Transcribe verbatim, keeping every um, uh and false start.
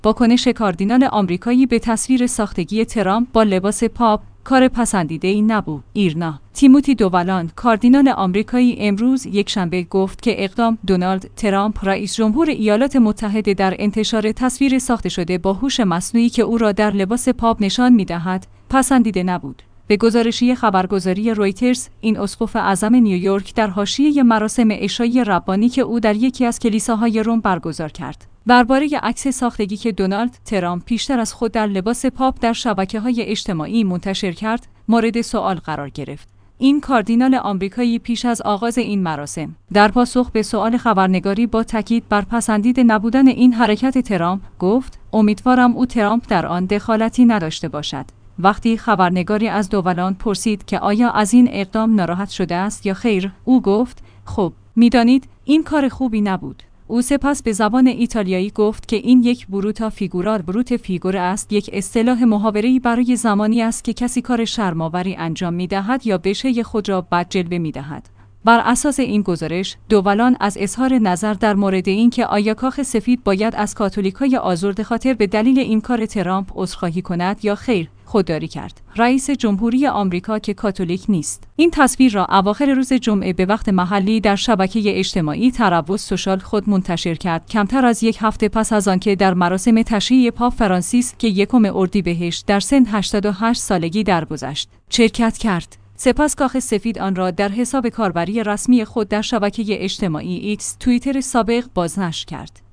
واکنش کاردینال آمریکایی به تصویر ساختگی ترامپ با لباس پاپ کار پسندیده‌ای نبود. ایرنا تیموتی دوولان، کاردینال آمریکایی، امروز یکشنبه گفت که اقدام دونالد ترامپ رئیس جمهور ایالات متحده در انتشار تصویر ساخته شده با هوش مصنوعی که او را در لباس پاپ نشان می‌دهد، پسندیده نبود. به گزارشی خبرگزاری رویترز، این اسقف اعظم نیویورک در حاشیه مراسم عشایی ربانی که او در یکی از کلیساهای روم برگزار کرد، درباره عکس ساختگی که دونالد ترامپ پیشتر از خود در لباس پاپ در شبکه‌های اجتماعی منتشر کرد، مورد سوال قرار گرفت. این کاردینال آمریکایی پیش از آغاز این مراسم در پاسخ به سوال خبرنگاری با تاکید بر پسندیده نبودن این حرکت ترامپ گفت: امیدوارم او ترامپ در آن دخالتی نداشته باشد. وقتی خبرنگاری از دوولان پرسید که آیا از این اقدام ناراحت شده است یا خیر، او گفت: خب، می‌دانید این کار خوبی نبود. او سپس به زبان ایتالیایی گفت که این یک بروتا فیگورا بروت فیگور است، یک اصطلاح محاوره‌ای برای زمانی است که کسی کار شرم‌آوری انجام می‌دهد یا بشه خود را بد جلوه می‌دهد. بر اساس این گزارش، دوولان از اظهار نظر در مورد اینکه آیا کاخ سفید باید از کاتولیک‌های آزرده خاطر به دلیل این کار ترامپ عذرخواهی کند یا خیر، خودداری کرد. رئیس جمهوری آمریکا که کاتولیک نیست، این تصویر را اواخر روز جمعه به وقت محلی در شبکه اجتماعی تروس سوشال خود منتشر کرد، کمتر از یک هفته پس از آنکه در مراسم تشییع پاپ فرانسیس که یکم اردیبهشت در سن هشتاد و هشت سالگی درگذشت، شرکت کرد. سپس کاخ سفید آن را در حساب کاربری رسمی خود در شبکه اجتماعی ایکس، توییتر سابق، بازنشر کرد.